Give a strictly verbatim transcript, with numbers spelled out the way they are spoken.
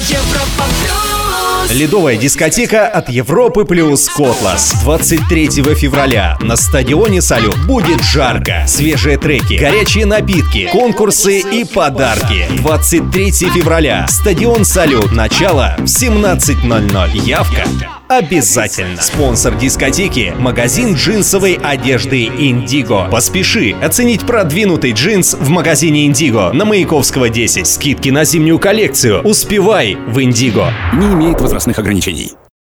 Европа плюс. Ледовая дискотека от Европы плюс Котлас. двадцать третьего февраля на стадионе «Салют» будет жарко. Свежие треки, горячие напитки, конкурсы и подарки. двадцать третьего февраля. Стадион «Салют». Начало в семнадцать ноль ноль. Явка обязательно. Спонсор дискотеки — магазин джинсовой одежды «Индиго». Поспеши оценить продвинутый джинс в магазине «Индиго» на Маяковского десять. Скидки на зимнюю коллекцию. Успевай в «Индиго». Не имеет возрастных ограничений.